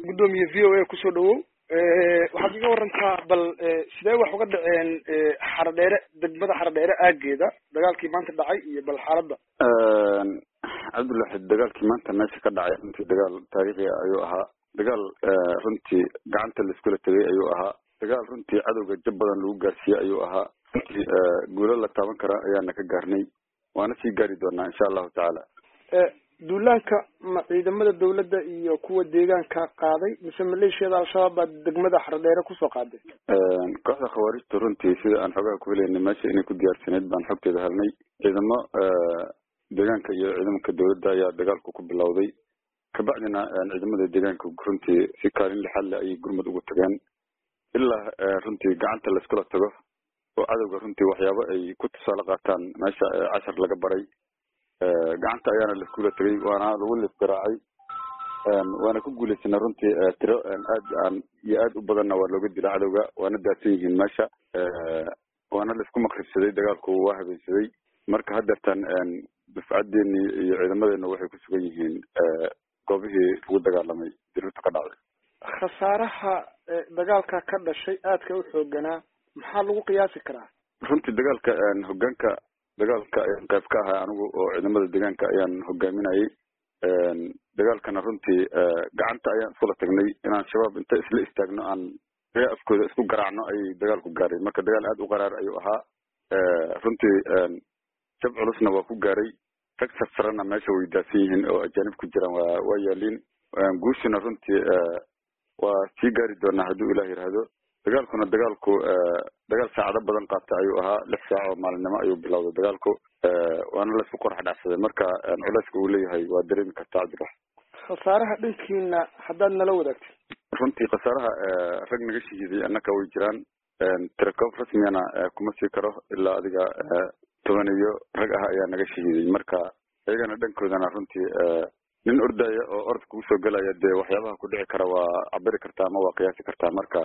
gudoomiye VOA ku soo dhawow waxaad iga warantaa bal sidee wax uga dhaceen xaradheere degmada xaradheere aageeda dagaalkii maanta dhacay iyo bal xaaladda cabdullahi dagaalkii maanta meesha ka dhacay runtii dagaal taariikhi ah ayuu ahaa dagaal runtii gacanta la iskula tegay ayuu ahaa dagaal runtii cadowga jab badan lagu gaarsiiyey ayuu ahaa runtii guulo la taaban kara ayaana ka gaarnay waana sii gaari doonaa insha allahu tacaala duulaanka ma ciidamada dawladda iyo kuwa deegaanka qaaday mise maleeshiyada al-shabaab baa degmada xaradheere kusoo qaaday kooxda khawaarijta runtii sida aan xogaha ku helaynay meesha inay ku diyaarsaneyd baan xogteeda helnay ciidamo deegaanka iyo ciidamanka dawladda ayaa dagaalku ku bilowday kabacdina ciidamada deegaanka runtii si kaalin lixaad leh ayay gurmud ugu tageen ilaa runtii gacanta laiskula tago oo cadowga runtii waxyaabo ay ku tusaale qaataan meesha cashar laga baray gacanta ayaana laiskula tegay waana lagu lisgaraacay waana ku guulaysanay runtii tiro aad u badanna waa looga dila cadowga waana daadsan yihiin meesha waana laisku makribsaday dagaalku waa habeensaday marka haddeertan dufcadeeni iyo ciidamadeena waxay ku sugan yihiin goobihii lagu dagaalamay dirirta ka dhacday khasaaraha dagaalka ka dhashay aadka u xooganaa maxaa lagu qiyaasi karaa runtii dagaalka hogaanka dagaalka ayaan qayb ka ahay anigu oo ciidamada deegaanka ayaan hogaaminayay dagaalkana runtii gacanta ayaan iskula tagnay inaan shabaab inta isla istaagno aan afkooda isku garaacno ayay dagaalku gaaray marka dagaal aad u qaraar ayuu ahaa runtii jab culusna waa ku gaaray rag sarsarana meesha way daadsan yihiin oo ajaanib ku jiraan waa yaaliin guushuna runtii waa sii gaari doonaa hadduu ilaah yidhaahdo dagaalkuna dagaal saacado badan qaata ayuu ahaa 6 saac oo maalinimo ayuu bilowday dagaalku waana laisku qorax dhacsaday marka culeyska uu leeyahay waa dareemi kartaa cabdirax khasaaraha dhankiina haddaad nala wadaagtay runtii khasaaraha rag naga shahiiday annaka way jiraan tirakoob rasmiyana kuma sii karo ilaa adiga 10 iyo rag ah ayaa naga shahiiday marka iyagana dhankoodana runtii nin ordaya oo orod kugu soo gelaya dee waxyaabaha ku dhici kara waa cabiri kartaa ama waa qiyaasi kartaa marka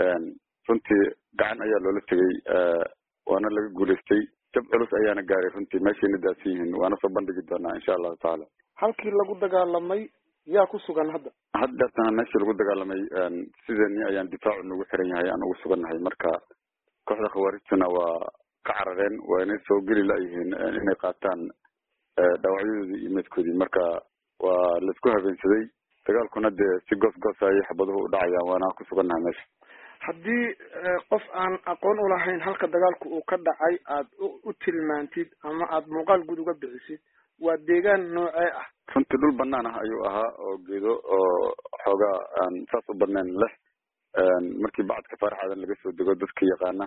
runtii gacan ayaa loola tegay waana laga guulaystay jab culus ayaana gaaray runtii meeshayna daadsan yihiin waana soo bandhigi doonaa insha allahu tacaala halkii lagu dagaalamay yaa ku sugan haddeertana meeshii lagu dagaalamay sideeni ayaan difaacu nagu xiran yahay aan ugu sugannahay marka kooxda khawaarijtuna waa ka carareen waa inay soo geli layihiin inay qaataan dhaawacyadoodii iyo meedkoodii marka waa laisku habeensaday dagaalkuna dee si goos ayay xabaduhu u dhacayaan waana ku sugannahay meesha haddii qof aan aqoon ulahayn halka dagaalku uu ka dhacay aad u tilmaantid ama aad muuqaal guud uga bixisid waa deegaan noocee ah runtii dhul banaan ah ayuu ahaa oo geedo oo xoogaa aan saas u badnayn leh markii bacadka faaraxaadan laga soo dego dadka yaqaana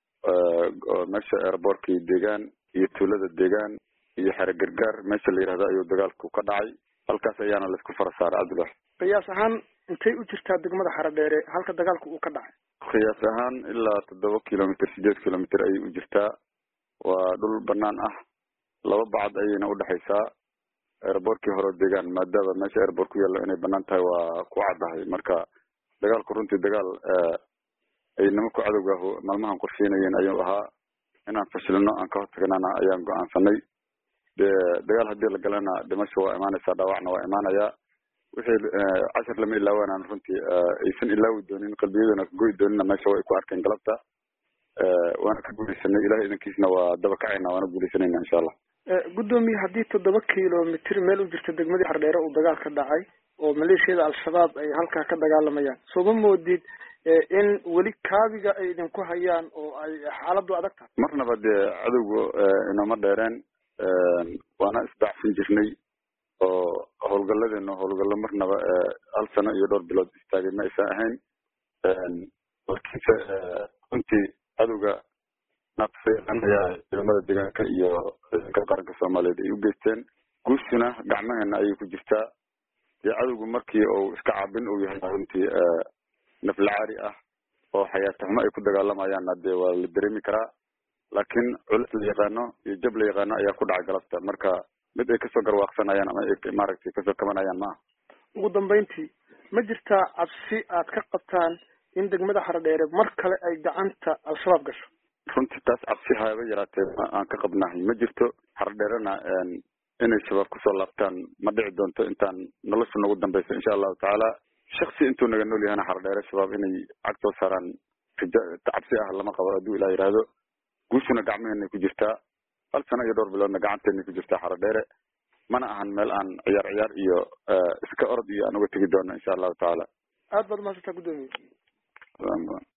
oo meesha airbortkii deegaan iyo tuulada deegaan iyo xere gargaar meesha la yihahdo ayuu dagaalku ka dhacay halkaas ayaana laisku fara saaray cabdullahi qiyaas ahaan intay u jirtaa degmada xaradheere halka dagaalku uu ka dhacay qiyaas ahaan ilaa 7 kilomitr 8 kilomitr ayay u jirtaa waa dhul banaan ah 2 bacad ayayna udhexaysaa airbortkii hore deegaan maadaama meesha airbort ku yaallo inay banaan tahay waa ku caddahay marka dagaalku runtii dagaal ay nimanku cadowgaahu maalmahan qorsheynayeen ayuu ahaa inaan fashilino aan ka hortagnana ayaan go-aansanay dee dagaal haddii la galana dhimasho waa imaanaysaa dhaawacna waa imaanayaa wixii cashar lama ilaawanaan runtii aysan ilaawi doonin qalbiyadana kagoyi doonina meesha way ku arkeen galabta waana ka guulaysanay ilahay idankiisna waa dabakacayna waana guulaysanayna insha allah gudoomiye haddii 7 kilomitr meel u jirta degmadii xaradheere uu dagaal ka dhacay oo maleeshiyada al-shabaab ay halkaa ka dagaalamayaan soo ma moodid in weli kaabiga ay idinku hayaan oo ay xaaladdu adag tahay marnaba dee cadowga inoma dheereen waana isbaacsan jirnay oo howlgaladeena howlgallo marnaba 1 sano iyo dhowr bilood istaagay ma aysan ahayn laakiinse runtii cadowga naaqsayaan ayaa ciidamada deegaanka iyo ciidanka qaranka soomaaliyeed ay u geysteen guushuna gacmaheena ayay ku jirtaa dee cadowgu markii uu iska caabin uu yahay runtii naflacaari ah oo xayaata xumo ay ku dagaalamayaanna dee waa la dareemi karaa laakiin culis la yaqaano iyo jab la yaqaano ayaa ku dhacay galabta marka mid ay kasoo garwaaqsanayaan ama ay maaragtay kasoo kabanayaan ma aha ugu dambeyntii ma jirtaa cabsi aad ka qabtaan in degmada xaradheere mar kale ay gacanta al-shabaab gasho runtii taas cabsi haaba yaraatee aan ka qabnahay ma jirto xaradheerena inay shabaab kusoo laabtaan ma dhici doonto intaan nolosha nagu dambeyso insha allahu tacaala shaksi intuu naga nool yahana xardheere shabaab inay cagtoo saaraan cabsi ah lama qabo hadduu ilaa yidhaahdo guushuna gacmaheenay ku jirtaa hal sano iyo dhowr biloodna gacanteenay ku jirtaa xardheere mana ahan meel aan ciyaar iyo iska orod iyo aan uga tegi doono insha allahu tacaala aad baad mahadsantaa guddoomiye